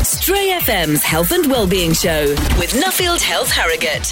Stray FM's Health and Wellbeing Show with Nuffield Health Harrogate.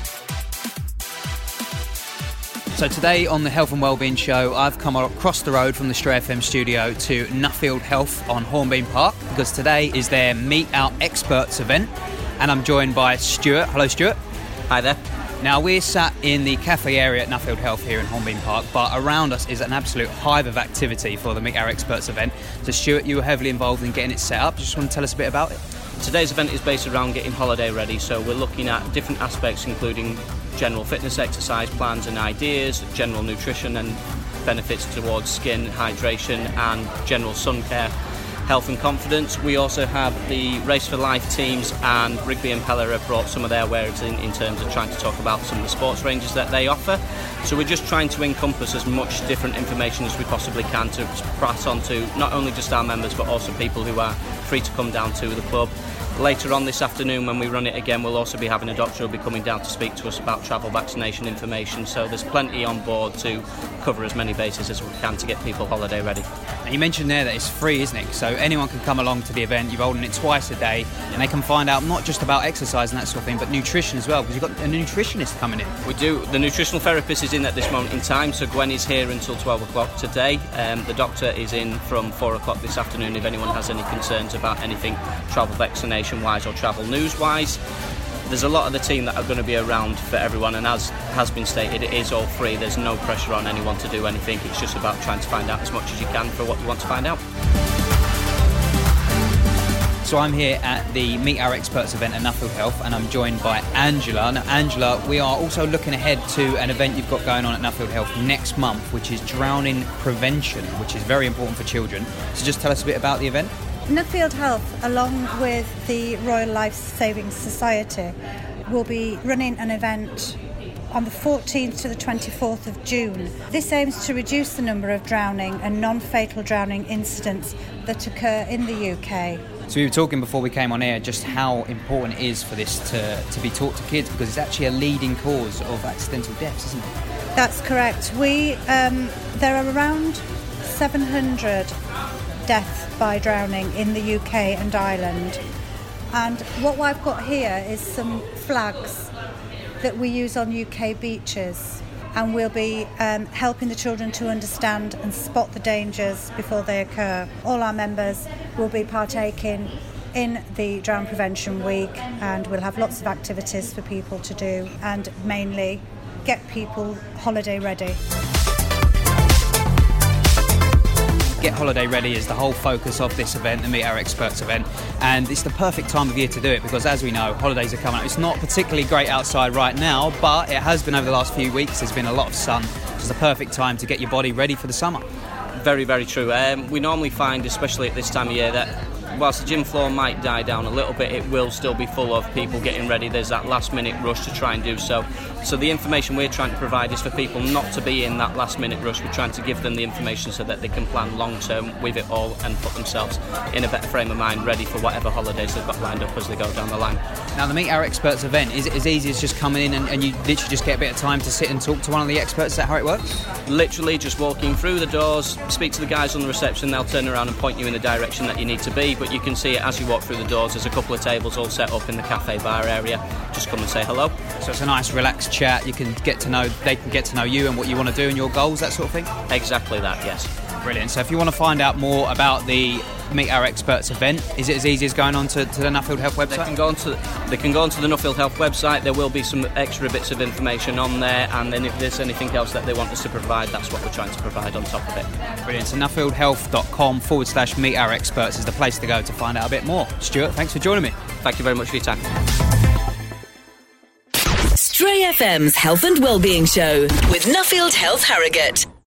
So today on the Health and Wellbeing Show, I've come across the road from the Stray FM studio to Nuffield Health on Hornbeam Park because today is their Meet Our Experts event, and I'm joined by Stuart. Hello, Stuart. Hi there. Now, we're sat in the cafe area at Nuffield Health here in Hornbeam Park, but around us is an absolute hive of activity for the Meet Our Experts event. So, Stuart, you were heavily involved in getting it set up. Just want to tell us a bit about it? Today's event is based around getting holiday ready, so we're looking at different aspects including general fitness exercise plans and ideas, general nutrition and benefits towards skin, hydration and general sun care, health and confidence. We also have the Race for Life teams, and Rigby and Peller have brought some of their wares in terms of trying to talk about some of the sports ranges that they offer. So we're just trying to encompass as much different information as we possibly can to pass on to not only just our members but also people who are free to come down to the club. Later on this afternoon when we run it again, we'll also be having a doctor who'll be coming down to speak to us about travel vaccination information, so there's plenty on board to cover as many bases as we can to get people holiday ready. And you mentioned there that it's free, isn't it? So anyone can come along to the event. You're holding it twice a day and they can find out not just about exercise and that sort of thing, but nutrition as well, because you've got a nutritionist coming in. We do. The nutritional therapist is in at this moment in time, so Gwen is here until 12 o'clock today. The doctor is in from 4 o'clock this afternoon if anyone has any concerns about anything travel vaccination wise or travel news wise. There's a lot of the team that are going to be around for everyone, and as has been stated, it is all free. There's no pressure on anyone to do anything. It's just about trying to find out as much as you can for what you want to find out. So I'm here at the Meet Our Experts event at Nuffield Health, and I'm joined by Angela. Now, Angela, we are also looking ahead to an event you've got going on at Nuffield Health next month, which is drowning prevention, which is very important for children. So just tell us a bit about the event. Nuffield Health, along with the Royal Life Saving Society, will be running an event on the 14th to the 24th of June. This aims to reduce the number of drowning and non-fatal drowning incidents that occur in the UK. So we were talking before we came on air just how important it is for this to be taught to kids, because it's actually a leading cause of accidental deaths, isn't it? That's correct. There are around 700 deaths by drowning in the UK and Ireland. And what I've got here is some flags that we use on UK beaches, and we'll be helping the children to understand and spot the dangers before they occur. All our members will be partaking in the Drown Prevention Week, and we'll have lots of activities for people to do and mainly get people holiday ready. Get holiday ready is the whole focus of this event, the Meet Our Experts event, and it's the perfect time of year to do it because, as we know, holidays are coming up. It's not particularly great outside right now, but it has been over the last few weeks. There's been a lot of sun, so it's the perfect time to get your body ready for the summer. Very, very true. We normally find, especially at this time of year, that whilst the gym floor might die down a little bit, it will still be full of people getting ready. There's that last minute rush to try and do so. So the information we're trying to provide is for people not to be in that last minute rush. We're trying to give them the information so that they can plan long term with it all and put themselves in a better frame of mind, ready for whatever holidays they've got lined up as they go down the line. Now, the Meet Our Experts event, is it as easy as just coming in and you literally just get a bit of time to sit and talk to one of the experts? Is that how it works? Literally just walking through the doors, speak to the guys on the reception, they'll turn around and point you in the direction that you need to be, but you can see it as you walk through the doors. There's a couple of tables all set up in the cafe bar area. Just come and say hello. So it's a nice relaxed chat. They can get to know you and what you want to do and your goals, that sort of thing? Exactly that, yes. Brilliant. So if you want to find out more about the Meet Our Experts event, is it as easy as going on to the Nuffield Health website? They can go onto the Nuffield Health website. There will be some extra bits of information on there, and then if there's anything else that they want us to provide, that's what we're trying to provide on top of it. Brilliant. So nuffieldhealth.com/Meet Our Experts is the place to go to find out a bit more. Stuart, thanks for joining me. Thank you very much for your time. Stray FM's Health and Wellbeing Show with Nuffield Health Harrogate.